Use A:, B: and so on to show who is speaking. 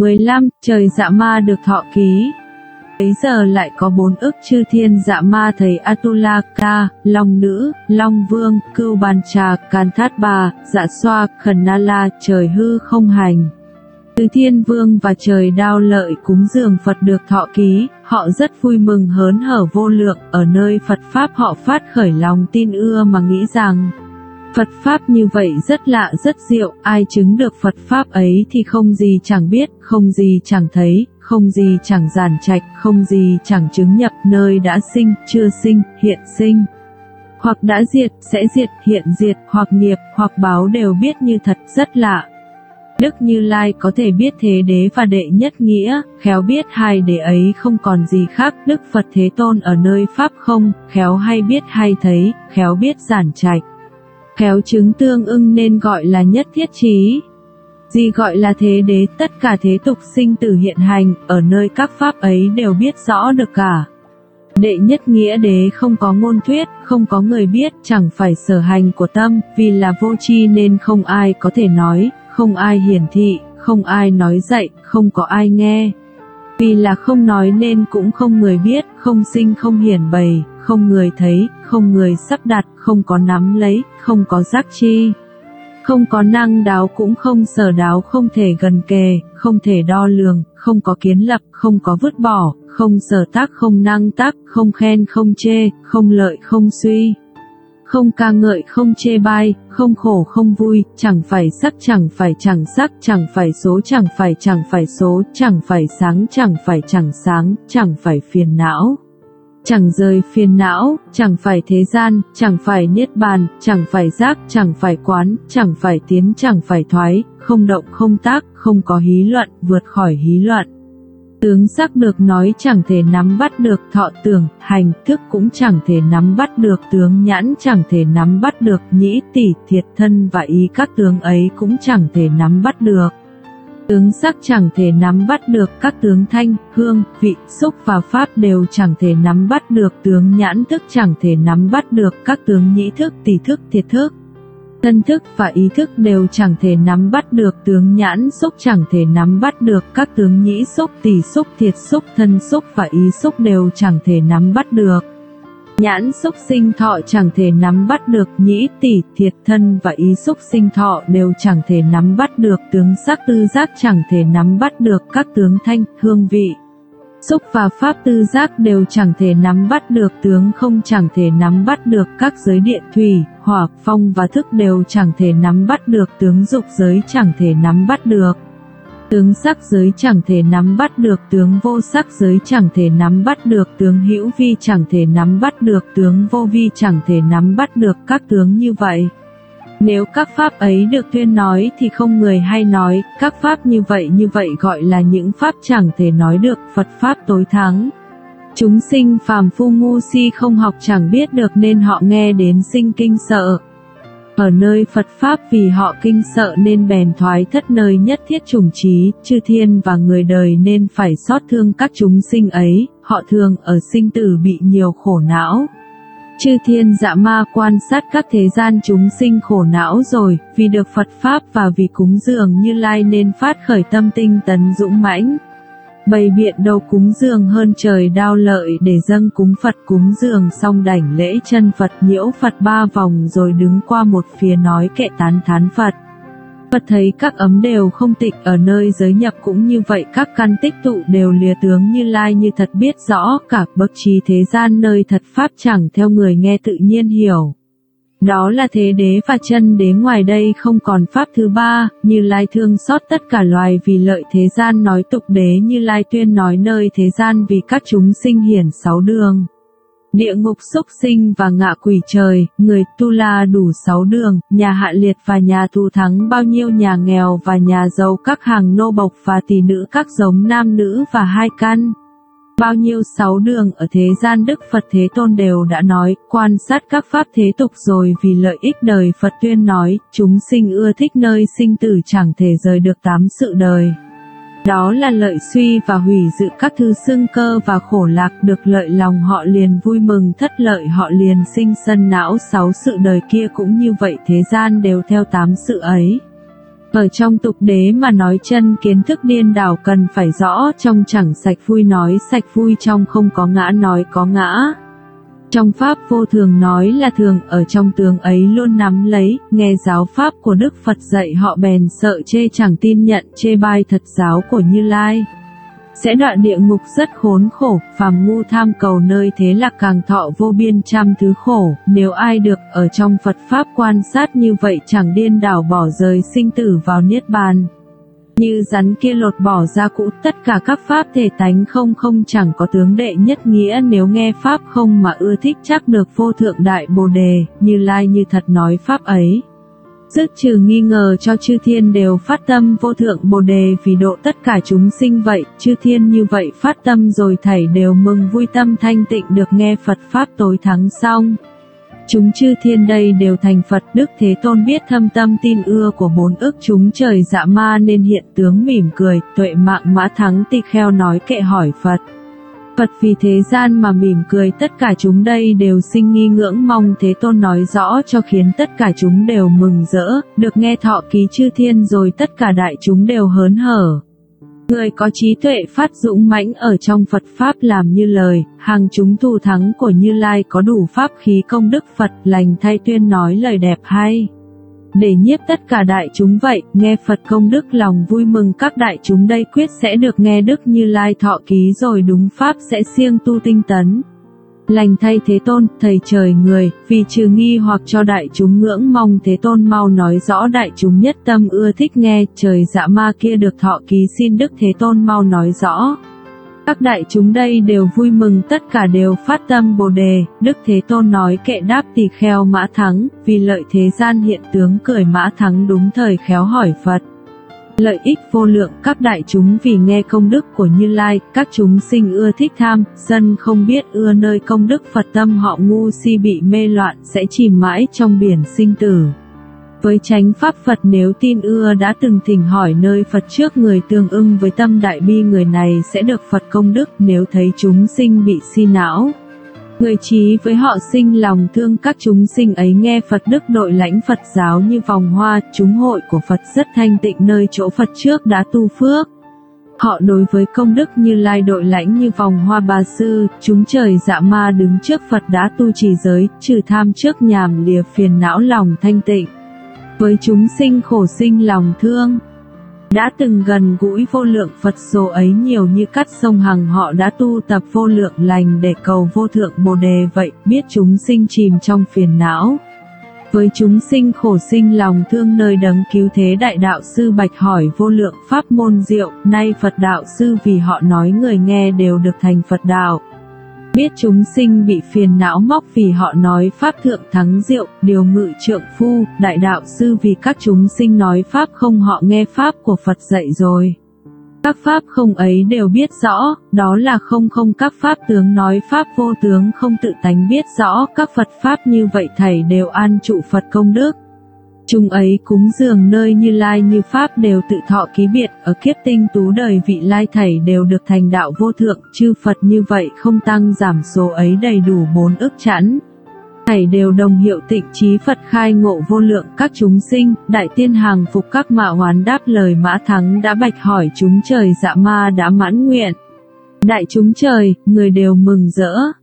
A: 15. Trời dạ ma được thọ ký. Bấy giờ lại có 4 ức chư thiên dạ ma thấy Atulaka, Long Nữ, Long Vương, Cưu Bàn Trà, Can Thát Bà, Dạ Xoa, Khẩn Na La, trời hư không hành. Tứ Thiên Vương và trời Đao Lợi cúng dường Phật được thọ ký, họ rất vui mừng hớn hở vô lượng, ở nơi Phật Pháp họ phát khởi lòng tin ưa mà nghĩ rằng Phật Pháp như vậy rất lạ rất diệu, ai chứng được Phật Pháp ấy thì không gì chẳng biết, không gì chẳng thấy, không gì chẳng giản trạch, không gì chẳng chứng nhập, nơi đã sinh, chưa sinh, hiện sinh. Hoặc đã diệt, sẽ diệt, hiện diệt, hoặc nghiệp, hoặc báo đều biết như thật, rất lạ. Đức Như Lai có thể biết thế đế và đệ nhất nghĩa, khéo biết hai đế ấy không còn gì khác. Đức Phật Thế Tôn ở nơi Pháp không, khéo hay biết hay thấy, khéo biết giản trạch, khéo chứng tương ưng nên gọi là nhất thiết trí. Gì gọi là thế đế? Tất cả thế tục sinh tử hiện hành, ở nơi các Pháp ấy đều biết rõ được cả. Đệ nhất nghĩa đế không có ngôn thuyết, không có người biết, chẳng phải sở hành của tâm, vì là vô tri nên không ai có thể nói, không ai hiển thị, không ai nói dạy, không có ai nghe. Vì là không nói nên cũng không người biết, không sinh không hiển bày, không người thấy, không người sắp đặt, không có nắm lấy, không có giác chi. Không có năng đáo cũng không sở đáo, không thể gần kề, không thể đo lường, không có kiến lập, không có vứt bỏ, không sở tác không năng tác, không khen không chê, không lợi không suy. Không ca ngợi không chê bai, không khổ không vui, chẳng phải sắc chẳng phải chẳng sắc, chẳng phải số chẳng phải số, chẳng phải sáng chẳng phải chẳng sáng, chẳng phải phiền não, chẳng rời phiền não, chẳng phải thế gian, chẳng phải niết bàn, chẳng phải giác, chẳng phải quán, chẳng phải tiến, chẳng phải thoái, không động không tác, không có hí luận, vượt khỏi hí luận. Tướng sắc được nói chẳng thể nắm bắt được, thọ tưởng, hành, thức cũng chẳng thể nắm bắt được, tướng nhãn chẳng thể nắm bắt được, nhĩ tỷ, thiệt thân và ý các tướng ấy cũng chẳng thể nắm bắt được. Tướng sắc chẳng thể nắm bắt được, các tướng thanh, hương, vị, xúc và pháp đều chẳng thể nắm bắt được, tướng nhãn thức chẳng thể nắm bắt được, các tướng nhĩ thức, tỷ thức, thiệt thức, thân thức và ý thức đều chẳng thể nắm bắt được, tướng nhãn xúc chẳng thể nắm bắt được, các tướng nhĩ xúc, tỷ xúc, thiệt xúc, thân xúc và ý xúc đều chẳng thể nắm bắt được. Nhãn xúc sinh thọ chẳng thể nắm bắt được, nhĩ tỷ, thiệt thân và ý xúc sinh thọ đều chẳng thể nắm bắt được, tướng sắc tư giác chẳng thể nắm bắt được, các tướng thanh, hương vị, xúc và pháp tư giác đều chẳng thể nắm bắt được, tướng không chẳng thể nắm bắt được, các giới điện thủy, hỏa, phong và thức đều chẳng thể nắm bắt được, tướng dục giới chẳng thể nắm bắt được, tướng sắc giới chẳng thể nắm bắt được, tướng vô sắc giới chẳng thể nắm bắt được, tướng hữu vi chẳng thể nắm bắt được, tướng vô vi chẳng thể nắm bắt được, các tướng như vậy. Nếu các pháp ấy được tuyên nói thì không người hay nói, các pháp như vậy gọi là những pháp chẳng thể nói được, Phật Pháp tối thắng. Chúng sinh phàm phu ngu si không học chẳng biết được nên họ nghe đến sinh kinh sợ. Ở nơi Phật Pháp vì họ kinh sợ nên bèn thoái thất nơi nhất thiết chủng trí, chư thiên và người đời nên phải xót thương các chúng sinh ấy, họ thường ở sinh tử bị nhiều khổ não. Chư thiên dạ ma quan sát các thế gian chúng sinh khổ não rồi, vì được Phật Pháp và vì cúng dường Như Lai nên phát khởi tâm tinh tấn dũng mãnh. Bày biện đầu cúng dường hơn trời Đao Lợi để dâng cúng Phật, cúng dường xong đảnh lễ chân Phật, nhiễu Phật 3 vòng rồi đứng qua một phía nói kệ tán thán Phật. Phật thấy các ấm đều không tịnh, ở nơi giới nhập cũng như vậy, các căn tích tụ đều lìa tướng Như Lai như thật biết rõ, cả bậc trí thế gian nơi thật Pháp chẳng theo người nghe tự nhiên hiểu. Đó là thế đế và chân đế, ngoài đây không còn Pháp thứ ba. Như Lai thương xót tất cả loài vì lợi thế gian nói tục đế Như Lai tuyên nói nơi thế gian vì các chúng sinh hiển 6 đường. Địa ngục súc sinh và ngạ quỷ trời, người tu la đủ 6 đường, nhà hạ liệt và nhà thù thắng bao nhiêu, nhà nghèo và nhà giàu, các hàng nô bộc và tỷ nữ, các giống nam nữ và 2 căn. Bao nhiêu 6 đường ở thế gian Đức Phật Thế Tôn đều đã nói, quan sát các pháp thế tục rồi vì lợi ích đời Phật tuyên nói, chúng sinh ưa thích nơi sinh tử chẳng thể rời được 8 sự đời. Đó là lợi suy và hủy dự các thứ xương cơ và khổ lạc, được lợi lòng họ liền vui mừng, thất lợi họ liền sinh sân não. 6 sự đời kia cũng như vậy, thế gian đều theo 8 sự ấy. Ở trong tục đế mà nói chân kiến thức điên đảo cần phải rõ, trong chẳng sạch vui nói sạch vui, trong không có ngã nói có ngã. Trong pháp vô thường nói là thường, ở trong tướng ấy luôn nắm lấy, nghe giáo pháp của Đức Phật dạy họ bèn sợ chê chẳng tin nhận, chê bai thật giáo của Như Lai. Sẽ đọa địa ngục rất khốn khổ, phàm ngu tham cầu nơi thế lạc càng thọ vô biên trăm thứ khổ. Nếu ai được ở trong Phật Pháp quan sát như vậy chẳng điên đảo bỏ rời sinh tử vào Niết Bàn. Như rắn kia lột bỏ ra cũ, tất cả các pháp thể tánh không không chẳng có tướng đệ nhất nghĩa, nếu nghe pháp không mà ưa thích chắc được vô thượng đại Bồ Đề. Như Lai như thật nói pháp ấy, dứt trừ nghi ngờ cho chư thiên đều phát tâm vô thượng Bồ Đề vì độ tất cả chúng sinh vậy. Chư thiên như vậy phát tâm rồi thảy đều mừng vui, tâm thanh tịnh được nghe Phật Pháp tối thắng xong. Chúng chư thiên đây đều thành Phật. Đức Thế Tôn biết thâm tâm tin ưa của 4 ức chúng trời dạ ma nên hiện tướng mỉm cười, tuệ mạng mã thắng tỳ kheo nói kệ hỏi Phật. Phật vì thế gian mà mỉm cười, tất cả chúng đây đều sinh nghi ngưỡng mong. Thế Tôn nói rõ cho khiến tất cả chúng đều mừng rỡ, được nghe thọ ký chư thiên rồi tất cả đại chúng đều hớn hở. Người có trí tuệ phát dũng mãnh ở trong Phật Pháp làm như lời, hàng chúng thù thắng của Như Lai có đủ pháp khí công đức Phật lành thay tuyên nói lời đẹp hay. Để nhiếp tất cả đại chúng vậy, nghe Phật công đức lòng vui mừng, các đại chúng đây quyết sẽ được nghe Đức Như Lai thọ ký rồi đúng pháp sẽ siêng tu tinh tấn. Lành thay Thế Tôn, thầy trời người, vì trừ nghi hoặc cho đại chúng ngưỡng mong Thế Tôn mau nói rõ đại chúng nhất tâm ưa thích nghe, trời dạ ma kia được thọ ký xin Đức Thế Tôn mau nói rõ. Các đại chúng đây đều vui mừng, tất cả đều phát tâm Bồ Đề. Đức Thế Tôn nói kệ đáp tỳ kheo mã thắng, vì lợi thế gian hiện tướng cười mã thắng đúng thời khéo hỏi Phật. Lợi ích vô lượng, các đại chúng vì nghe công đức của Như Lai, các chúng sinh ưa thích tham, sân không biết ưa nơi công đức Phật, tâm họ ngu si bị mê loạn sẽ chìm mãi trong biển sinh tử. Với chánh pháp Phật nếu tin ưa đã từng thỉnh hỏi nơi Phật trước, người tương ưng với tâm đại bi người này sẽ được Phật công đức. Nếu thấy chúng sinh bị si não, người trí với họ sinh lòng thương các chúng sinh ấy, nghe Phật đức đội lãnh Phật giáo như vòng hoa, chúng hội của Phật rất thanh tịnh nơi chỗ Phật trước đã tu phước. Họ đối với công đức Như Lai đội lãnh như vòng hoa bà sư, chúng trời dạ ma đứng trước Phật đã tu trì giới, trừ tham trước nhàm lìa phiền não lòng thanh tịnh. Với chúng sinh khổ sinh lòng thương, đã từng gần gũi vô lượng Phật số ấy nhiều như cát sông Hằng, họ đã tu tập vô lượng lành để cầu vô thượng Bồ Đề vậy, biết chúng sinh chìm trong phiền não. Với chúng sinh khổ sinh lòng thương nơi đấng cứu thế đại đạo sư bạch hỏi vô lượng pháp môn diệu, nay Phật đạo sư vì họ nói người nghe đều được thành Phật đạo. Biết chúng sinh bị phiền não móc vì họ nói pháp thượng thắng diệu, điều ngự trượng phu, đại đạo sư vì các chúng sinh nói pháp không họ nghe pháp của Phật dạy rồi. Các pháp không ấy đều biết rõ, đó là không không, các pháp tướng nói pháp vô tướng không tự tánh biết rõ, các Phật pháp như vậy thảy đều an trụ Phật công đức. Chúng ấy cúng dường nơi Như Lai như pháp đều tự thọ ký biệt, ở kiếp tinh tú đời vị lai thảy đều được thành đạo vô thượng, chư Phật như vậy không tăng giảm số ấy đầy đủ 4 ức chẵn. Thảy đều đồng hiệu tịnh trí Phật khai ngộ vô lượng các chúng sinh, đại tiên hàng phục các mạ hoán đáp lời mã thắng đã bạch hỏi chúng trời dạ ma đã mãn nguyện. Đại chúng trời, người đều mừng rỡ.